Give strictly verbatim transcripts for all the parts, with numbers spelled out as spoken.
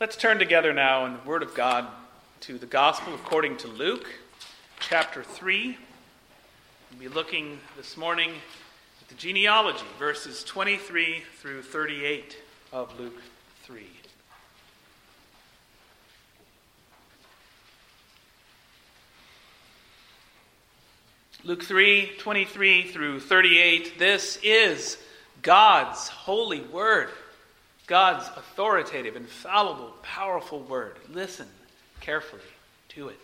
Let's turn together now in the Word of God to the Gospel according to Luke, chapter three. We'll be looking this morning at the genealogy, verses twenty-three through thirty-eight of Luke three. Luke three, twenty-three through thirty-eight. This is God's holy word. God's authoritative, infallible, powerful word. Listen carefully to it.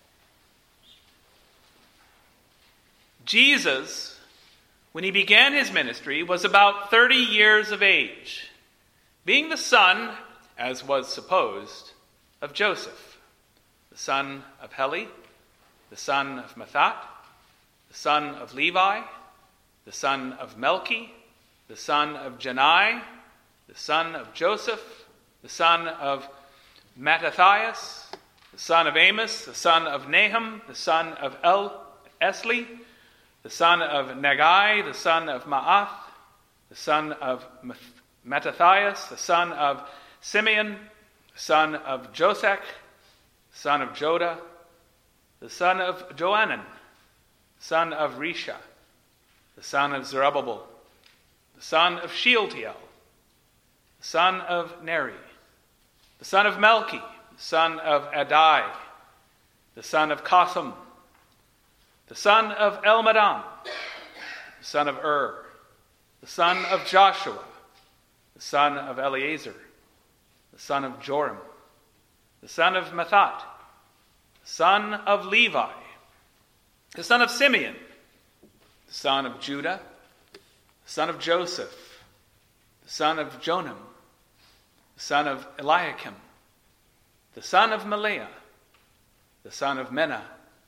Jesus, when he began his ministry, was about thirty years of age, being the son, as was supposed, of Joseph, the son of Heli, the son of Mathat, the son of Levi, the son of Melchi, the son of Janai, the son of Joseph, the son of Mattathias, the son of Amos, the son of Nahum, the son of El Esli, the son of Nagai, the son of Maath, the son of Mattathias, the son of Simeon, the son of Josech, the son of Joda, the son of Joanan, the son of Risha, the son of Zerubbabel, the son of Shealtiel, the son of Neri, the son of Melchi, the son of Adai, the son of Kotham, the son of Elmadam, the son of Ur, the son of Joshua, the son of Eleazar, the son of Joram, the son of Mathat, the son of Levi, the son of Simeon, the son of Judah, the son of Joseph, the son of Jonam, the son of Eliakim, the son of Maliah, the son of Menah,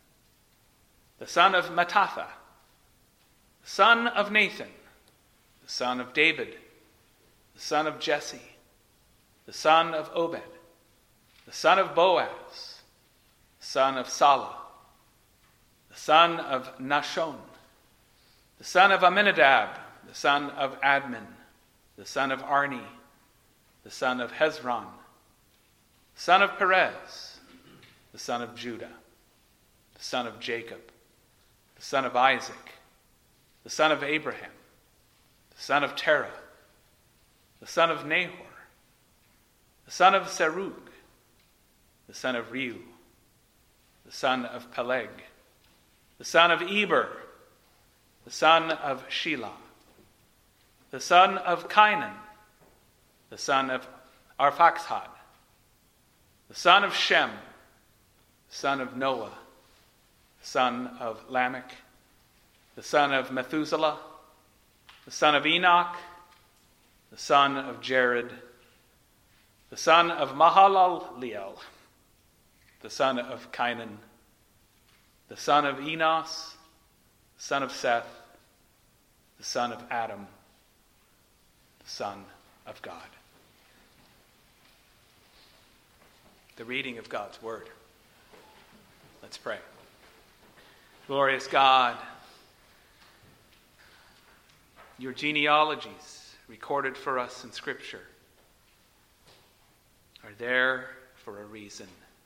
the son of Mattatha, the son of Nathan, the son of David, the son of Jesse, the son of Obed, the son of Boaz, the son of Salah, the son of Nashon, the son of Aminadab, the son of Admin, the son of Arni, the son of Hezron, the son of Perez, the son of Judah, the son of Jacob, the son of Isaac, the son of Abraham, the son of Terah, the son of Nahor, the son of Serug, the son of Reu, the son of Peleg, the son of Eber, the son of Shelah, the son of Cainan, the son of Arphaxad, the son of Shem, the son of Noah, the son of Lamech, the son of Methuselah, the son of Enoch, the son of Jared, the son of Mahalaleel, the son of Cainan, the son of Enos, the son of Seth, the son of Adam, the Son of God. The reading of God's Word. Let's pray. Glorious God, your genealogies recorded for us in Scripture are there for a reason.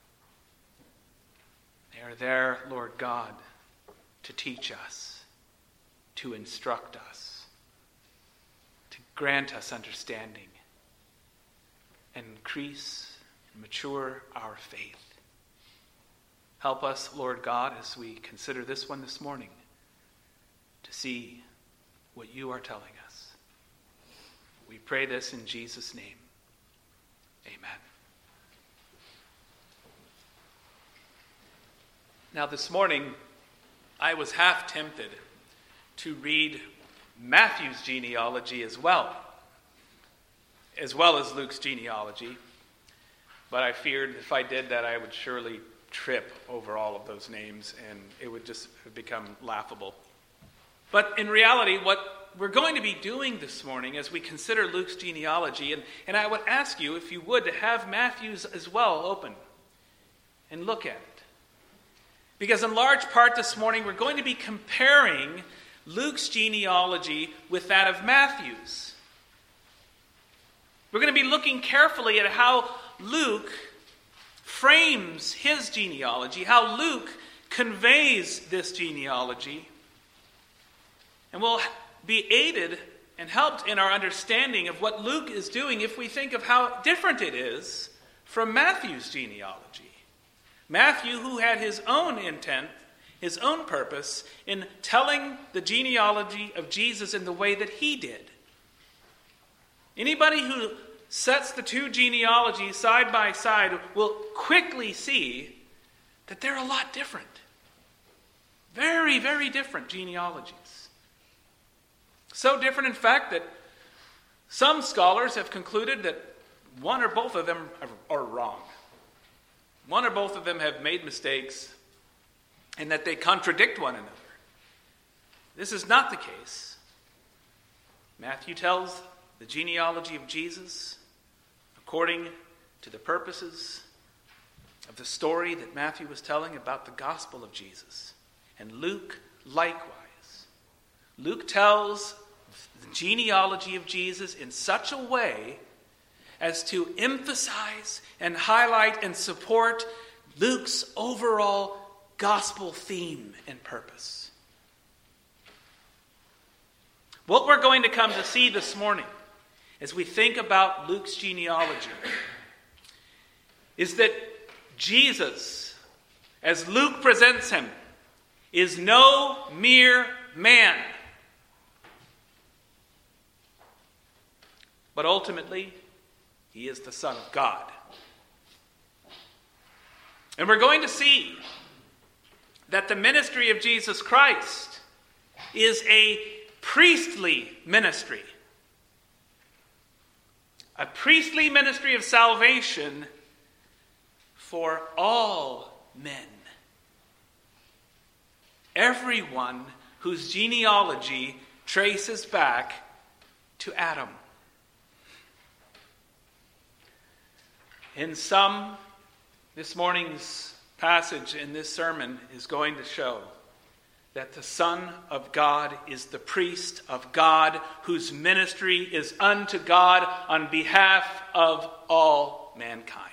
They are there, Lord God, to teach us, to instruct us, to grant us understanding, and increase and mature our faith. Help us, Lord God, as we consider this one this morning, to see what you are telling us. We pray this in Jesus' name. Amen. Now this morning, I was half tempted to read Matthew's genealogy as well, as well as Luke's genealogy, but I feared if I did that, I would surely trip over all of those names, and it would just become laughable. But in reality, what we're going to be doing this morning as we consider Luke's genealogy, and, and I would ask you, if you would, to have Matthew's as well open and look at it. Because in large part this morning, we're going to be comparing Luke's genealogy with that of Matthew's. We're going to be looking carefully at how Luke frames his genealogy, how Luke conveys this genealogy, and we'll be aided and helped in our understanding of what Luke is doing if we think of how different it is from Matthew's genealogy. Matthew, who had his own intent, his own purpose in telling the genealogy of Jesus in the way that he did. Anybody who sets the two genealogies side by side will quickly see that they're a lot different. Very, very different genealogies. So different, in fact, that some scholars have concluded that one or both of them are wrong. One or both of them have made mistakes, and that they contradict one another. This is not the case. Matthew tells the genealogy of Jesus according to the purposes of the story that Matthew was telling about the gospel of Jesus. And Luke likewise. Luke tells the genealogy of Jesus in such a way as to emphasize and highlight and support Luke's overall gospel theme and purpose. What we're going to come to see this morning as we think about Luke's genealogy is that Jesus, as Luke presents him, is no mere man. But ultimately, he is the Son of God. And we're going to see that the ministry of Jesus Christ is a priestly ministry. A priestly ministry of salvation for all men. Everyone whose genealogy traces back to Adam. In sum, this morning's passage in this sermon is going to show that the Son of God is the priest of God, whose ministry is unto God on behalf of all mankind.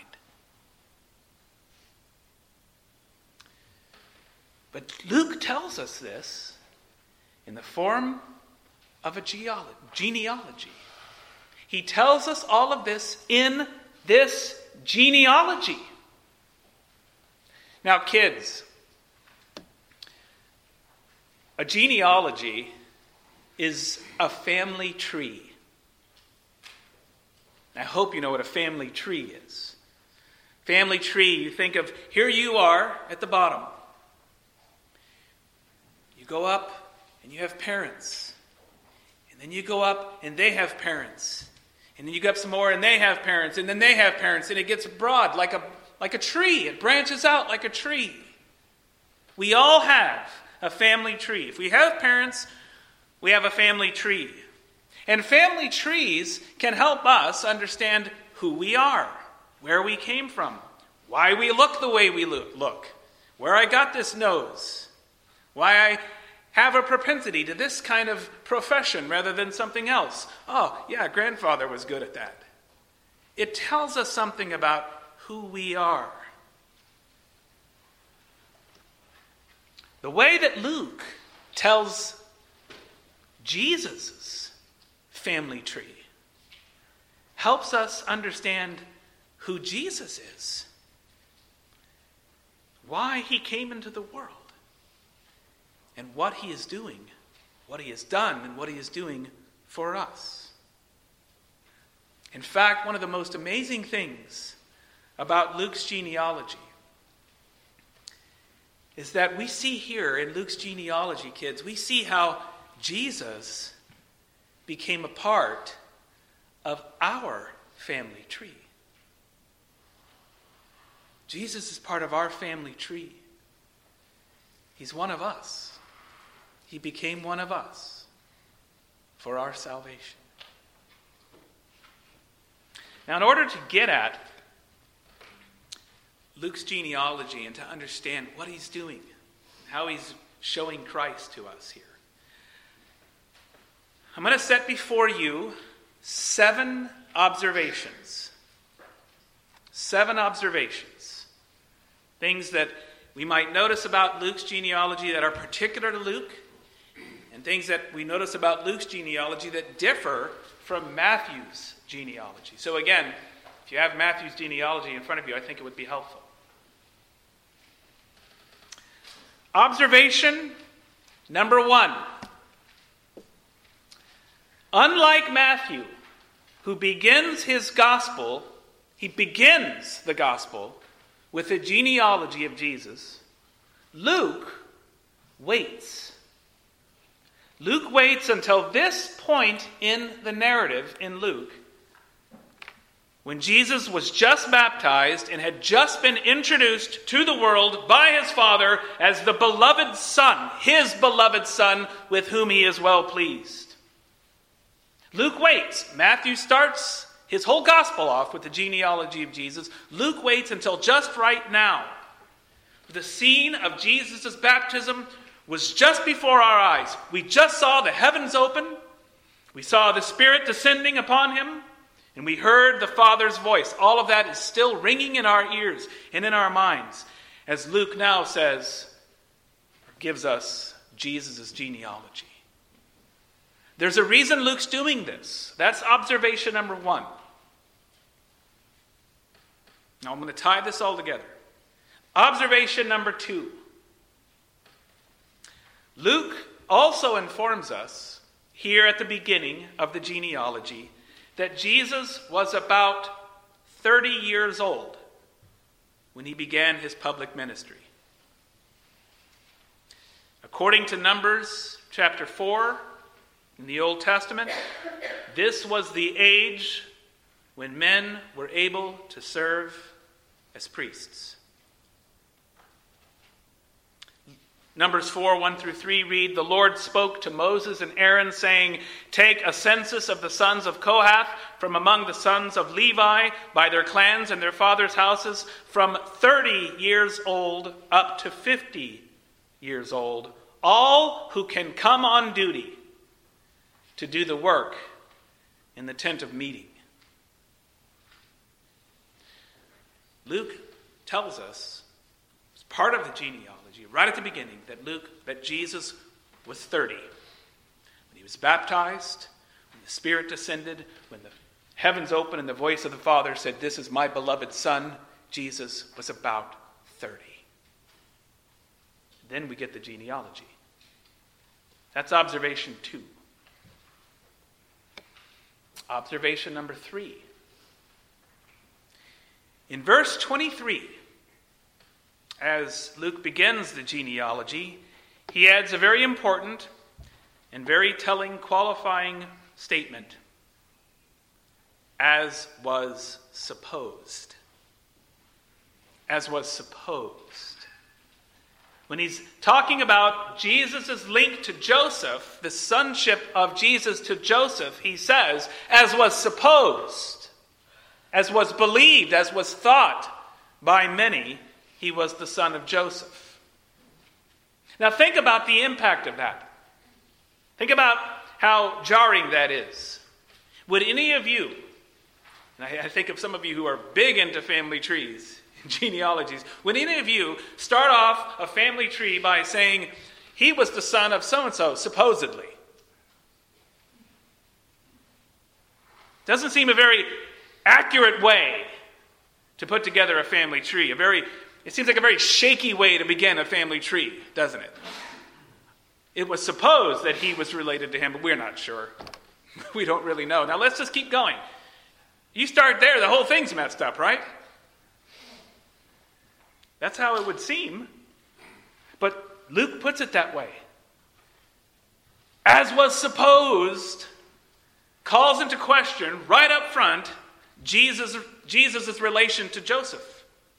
But Luke tells us this in the form of a genealogy. He tells us all of this in this genealogy. Now, kids, a genealogy is a family tree. I hope you know what a family tree is. Family tree, you think of, here you are at the bottom. You go up and you have parents. And then you go up and they have parents. And then you go up some more and they have parents. And then they have parents. And it gets broad like a, like a tree. It branches out like a tree. We all have a family tree. If we have parents, we have a family tree. And family trees can help us understand who we are, where we came from, why we look the way we look, where I got this nose, why I have a propensity to this kind of profession rather than something else. Oh, yeah, grandfather was good at that. It tells us something about who we are. The way that Luke tells Jesus' family tree helps us understand who Jesus is, why he came into the world, and what he is doing, what he has done, and what he is doing for us. In fact, one of the most amazing things about Luke's genealogy is that we see here in Luke's genealogy, kids, we see how Jesus became a part of our family tree. Jesus is part of our family tree. He's one of us. He became one of us for our salvation. Now, in order to get at Luke's genealogy and to understand what he's doing, how he's showing Christ to us here, I'm going to set before you seven observations. seven observations. Things that we might notice about Luke's genealogy that are particular to Luke, and things that we notice about Luke's genealogy that differ from Matthew's genealogy. So again, if you have Matthew's genealogy in front of you, I think it would be helpful. Observation number one. Unlike Matthew, who begins his gospel, he begins the gospel with the genealogy of Jesus, Luke waits. Luke waits until this point in the narrative in Luke, when Jesus was just baptized and had just been introduced to the world by his Father as the beloved Son, his beloved Son, with whom he is well pleased. Luke waits. Matthew starts his whole gospel off with the genealogy of Jesus. Luke waits until just right now. The scene of Jesus' baptism was just before our eyes. We just saw the heavens open. We saw the Spirit descending upon him. And we heard the Father's voice. All of that is still ringing in our ears and in our minds as Luke now says, or gives us Jesus' genealogy. There's a reason Luke's doing this. That's observation number one. Now I'm going to tie this all together. Observation number two. Luke also informs us here at the beginning of the genealogy that Jesus was about thirty years old when he began his public ministry. According to Numbers chapter four in the Old Testament, this was the age when men were able to serve as priests. Numbers four, one through three read, "The Lord spoke to Moses and Aaron, saying, 'Take a census of the sons of Kohath from among the sons of Levi by their clans and their fathers' houses, from thirty years old up to fifty years old, all who can come on duty to do the work in the tent of meeting.'" Luke tells us, as part of the genealogy, right at the beginning, that Luke, that Jesus was thirty. When he was baptized, when the Spirit descended, when the heavens opened and the voice of the Father said, "This is my beloved Son," Jesus was about thirty. Then we get the genealogy. That's observation two. Observation number three. In verse twenty-three, as Luke begins the genealogy, he adds a very important and very telling qualifying statement, "as was supposed." As was supposed. When he's talking about Jesus' link to Joseph, the sonship of Jesus to Joseph, he says, "as was supposed," as was believed, as was thought by many, he was the son of Joseph. Now think about the impact of that. Think about how jarring that is. Would any of you, and I, I think of some of you who are big into family trees and genealogies, would any of you start off a family tree by saying, "He was the son of so-and-so, supposedly"? Doesn't seem a very accurate way to put together a family tree. A very It seems like a very shaky way to begin a family tree, doesn't it? It was supposed that he was related to him, but we're not sure. We don't really know. Now let's just keep going. You start there, the whole thing's messed up, right? That's how it would seem. But Luke puts it that way. "As was supposed," calls into question right up front Jesus, Jesus' relation to Joseph.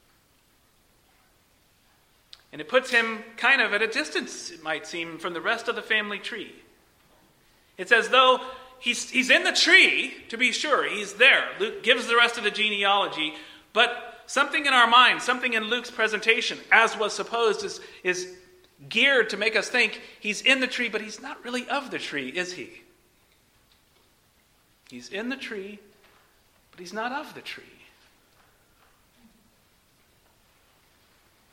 And it puts him kind of at a distance, it might seem, from the rest of the family tree. It's as though he's, he's in the tree, to be sure, he's there. Luke gives the rest of the genealogy, but something in our mind, something in Luke's presentation, as was supposed, is, is geared to make us think he's in the tree, but he's not really of the tree, is he? He's in the tree, but he's not of the tree.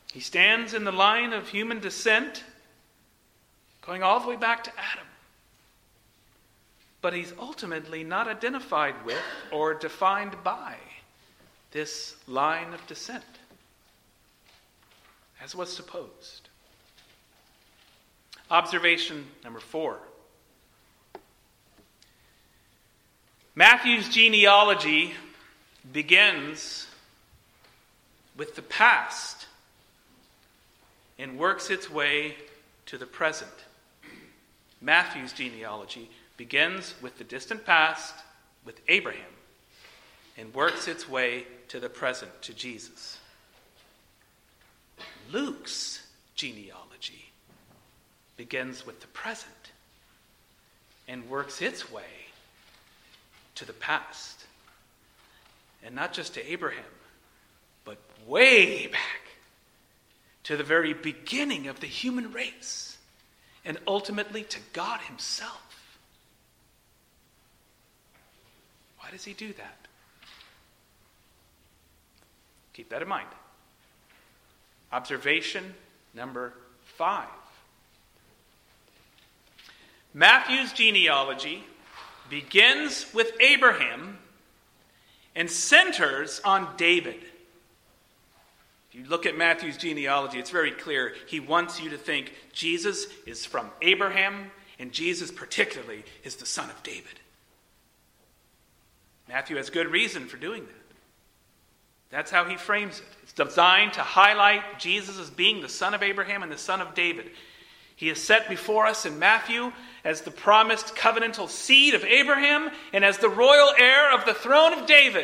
He stands in the line of human descent, going all the way back to Adam. But he's ultimately not identified with or defined by this line of descent, as was supposed. Observation number four. Matthew's genealogy begins with the past and works its way to the present. Matthew's genealogy begins with the distant past, with Abraham, and works its way to the present, to Jesus. Luke's genealogy begins with the present and works its way to the past. And not just to Abraham, but way back to the very beginning of the human race, and ultimately to God himself. Why does he do that? Keep that in mind. Observation number five. Matthew's genealogy begins with Abraham and centers on David. If you look at Matthew's genealogy, it's very clear. He wants you to think Jesus is from Abraham, and Jesus particularly is the son of David. Matthew has good reason for doing that. That's how he frames it. It's designed to highlight Jesus as being the son of Abraham and the son of David. He is set before us in Matthew as the promised covenantal seed of Abraham and as the royal heir of the throne of David.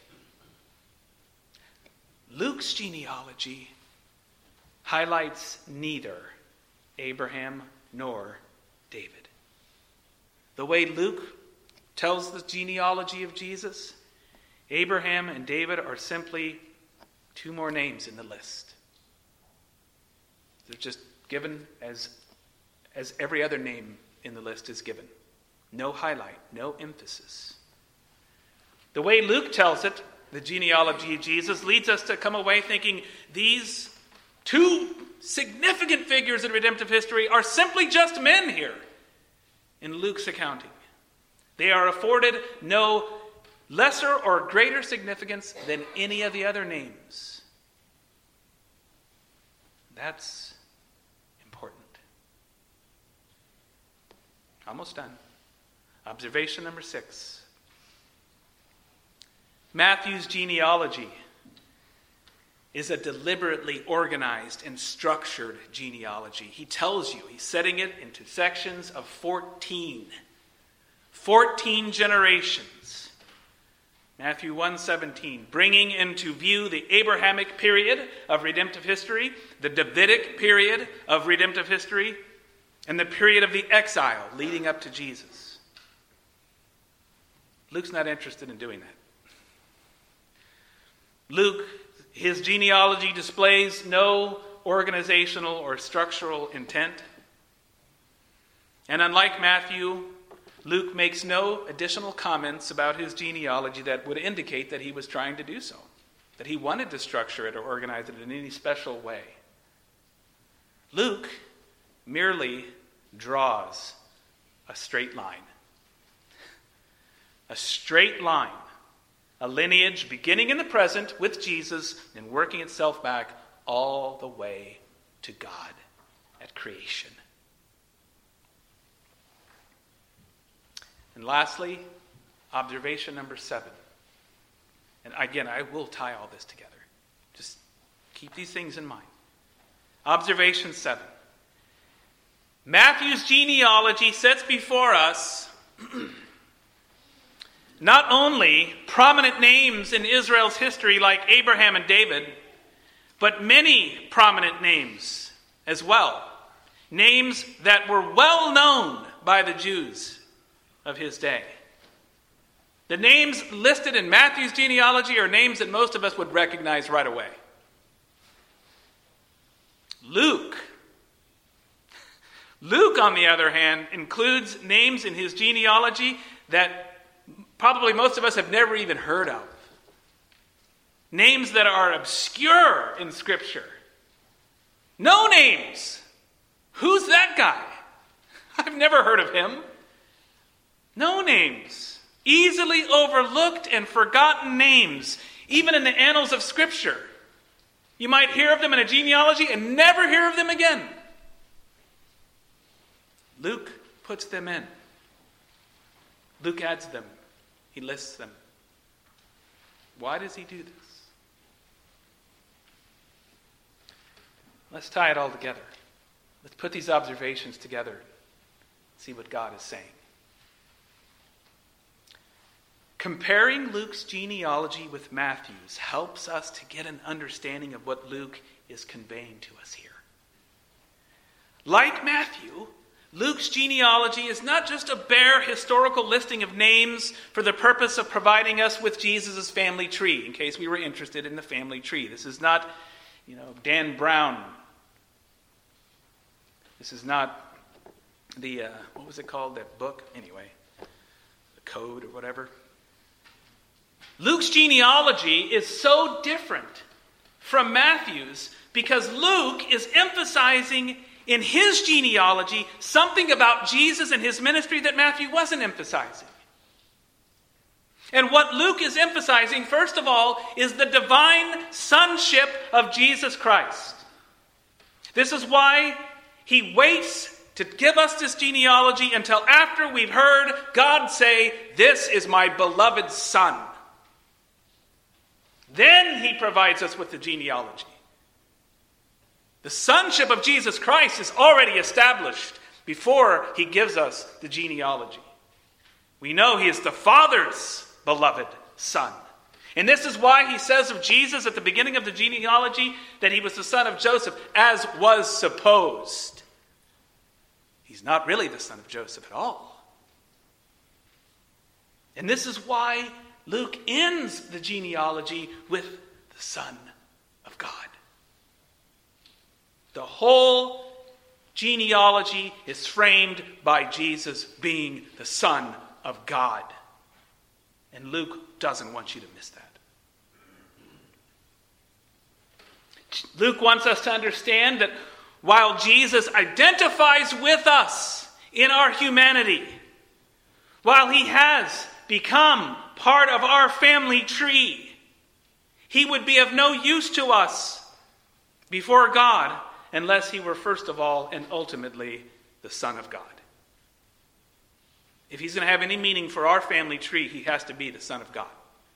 Luke's genealogy highlights neither Abraham nor David. The way Luke tells the genealogy of Jesus, Abraham and David are simply two more names in the list. They're just given as, as every other name in the list is given. No highlight, no emphasis. The way Luke tells it, the genealogy of Jesus, leads us to come away thinking these two significant figures in redemptive history are simply just men here in Luke's accounting. They are afforded no lesser or greater significance than any of the other names. That's important. Almost done. Observation number six. Matthew's genealogy is a deliberately organized and structured genealogy. He tells you, he's setting it into sections of fourteen. fourteen generations. Matthew one seventeen, bringing into view the Abrahamic period of redemptive history, the Davidic period of redemptive history, and the period of the exile leading up to Jesus. Luke's not interested in doing that. Luke, his genealogy displays no organizational or structural intent. And unlike Matthew, Luke makes no additional comments about his genealogy that would indicate that he was trying to do so, that he wanted to structure it or organize it in any special way. Luke merely draws a straight line. A straight line. A lineage beginning in the present with Jesus and working itself back all the way to God at creation. And lastly, observation number seven. And again, I will tie all this together. Just keep these things in mind. Observation seven. Matthew's genealogy sets before us not only prominent names in Israel's history like Abraham and David, but many prominent names as well. Names that were well known by the Jews of his day. The names listed in Matthew's genealogy are names that most of us would recognize right away. Luke. Luke, on the other hand, includes names in his genealogy that probably most of us have never even heard of. Names that are obscure in Scripture. No names. Who's that guy? I've never heard of him. No names. Easily overlooked and forgotten names, even in the annals of Scripture. You might hear of them in a genealogy and never hear of them again. Luke puts them in. Luke adds them. He lists them. Why does he do this? Let's tie it all together. Let's put these observations together and see what God is saying. Comparing Luke's genealogy with Matthew's helps us to get an understanding of what Luke is conveying to us here. Like Matthew, Luke's genealogy is not just a bare historical listing of names for the purpose of providing us with Jesus' family tree, in case we were interested in the family tree. This is not, you know, Dan Brown. This is not the, uh, what was it called, that book? Anyway, the Code or whatever. Luke's genealogy is so different from Matthew's because Luke is emphasizing in his genealogy something about Jesus and his ministry that Matthew wasn't emphasizing. And what Luke is emphasizing, first of all, is the divine sonship of Jesus Christ. This is why he waits to give us this genealogy until after we've heard God say, "This is my beloved Son." Then he provides us with the genealogy. The sonship of Jesus Christ is already established before he gives us the genealogy. We know he is the Father's beloved Son. And this is why he says of Jesus at the beginning of the genealogy that he was the son of Joseph, as was supposed. He's not really the son of Joseph at all. And this is why Luke ends the genealogy with the Son of God. The whole genealogy is framed by Jesus being the Son of God. And Luke doesn't want you to miss that. Luke wants us to understand that while Jesus identifies with us in our humanity, while he has become part of our family tree, he would be of no use to us before God unless he were first of all and ultimately the Son of God. If he's going to have any meaning for our family tree, he has to be the Son of God.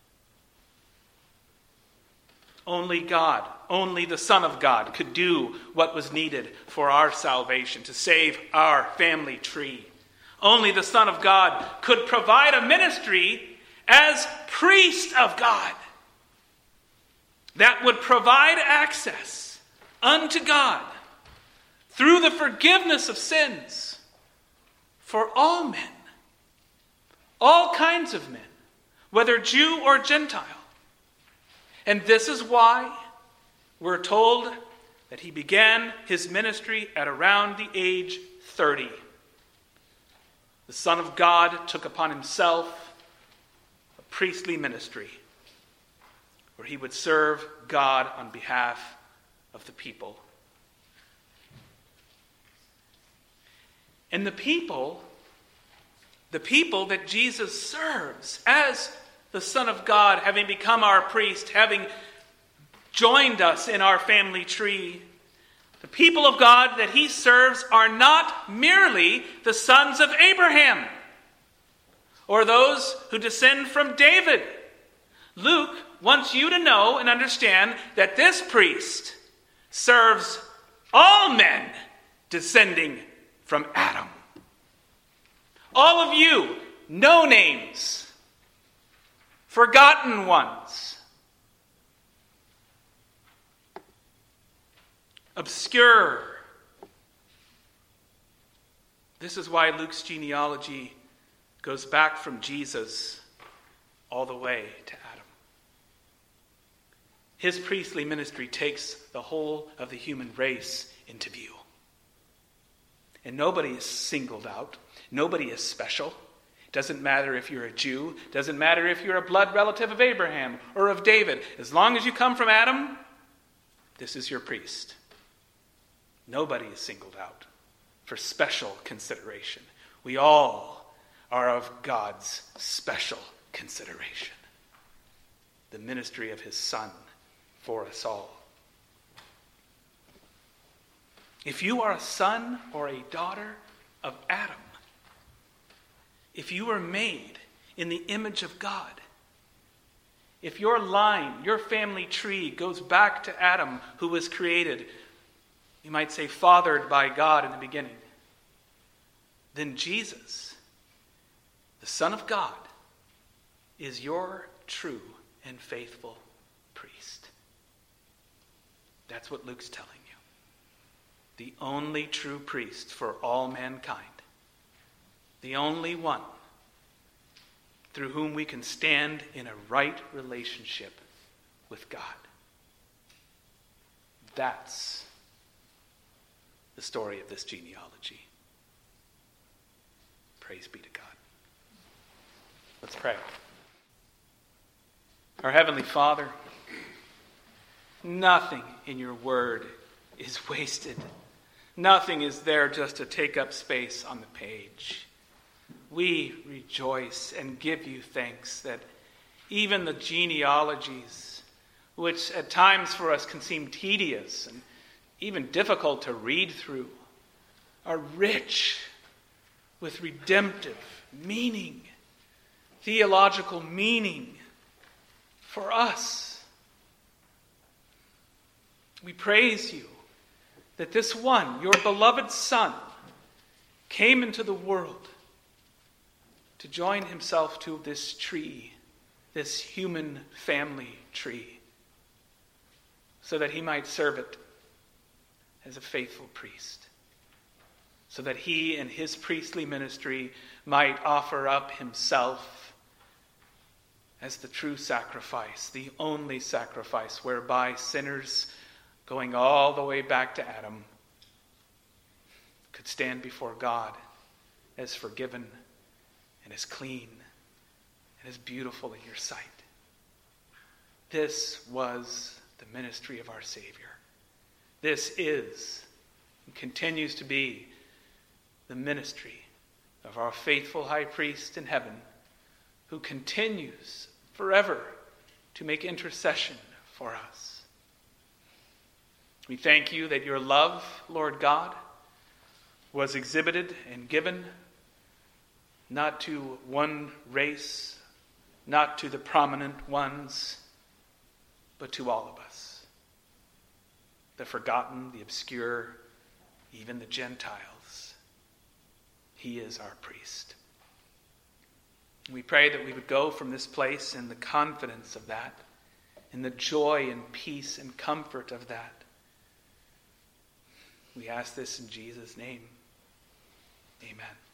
Only God, only the Son of God could do what was needed for our salvation, to save our family tree. Only the Son of God could provide a ministry as priest of God that would provide access unto God through the forgiveness of sins for all men, all kinds of men, whether Jew or Gentile. And this is why we're told that he began his ministry at around the age thirty. The Son of God took upon himself a priestly ministry where he would serve God on behalf of the people. And the people, the people that Jesus serves as the Son of God, having become our priest, having joined us in our family tree, the people of God that he serves are not merely the sons of Abraham or those who descend from David. Luke wants you to know and understand that this priest serves all men descending from Adam. All of you, no names, forgotten ones, obscure. This is why Luke's genealogy goes back from Jesus all the way to Adam. His priestly ministry takes the whole of the human race into view. And nobody is singled out. Nobody is special. Doesn't matter if you're a Jew. Doesn't matter if you're a blood relative of Abraham or of David. As long as you come from Adam, this is your priest. Nobody is singled out for special consideration. We all are of God's special consideration. The ministry of his Son for us all. If you are a son or a daughter of Adam, if you were made in the image of God, if your line, your family tree goes back to Adam, who was created, you might say fathered by God in the beginning, then Jesus, the Son of God, is your true and faithful priest. That's what Luke's telling you. The only true priest for all mankind. The only one through whom we can stand in a right relationship with God. That's the story of this genealogy. Praise be to God. Let's pray. Our Heavenly Father, nothing in your word is wasted. Nothing is there just to take up space on the page. We rejoice and give you thanks that even the genealogies, which at times for us can seem tedious and even difficult to read through, are rich with redemptive meaning, theological meaning for us. We praise you that this one, your beloved Son, came into the world to join himself to this tree, this human family tree, so that he might serve it as a faithful priest, so that he in his priestly ministry might offer up himself as the true sacrifice, the only sacrifice whereby sinners going all the way back to Adam could stand before God as forgiven and as clean and as beautiful in your sight. This was the ministry of our Savior. This is and continues to be the ministry of our faithful high priest in heaven, who continues forever to make intercession for us. We thank you that your love, Lord God, was exhibited and given not to one race, not to the prominent ones, but to all of us. The forgotten, the obscure, even the Gentiles. He is our priest. We pray that we would go from this place in the confidence of that, in the joy and peace and comfort of that. We ask this in Jesus' name. Amen.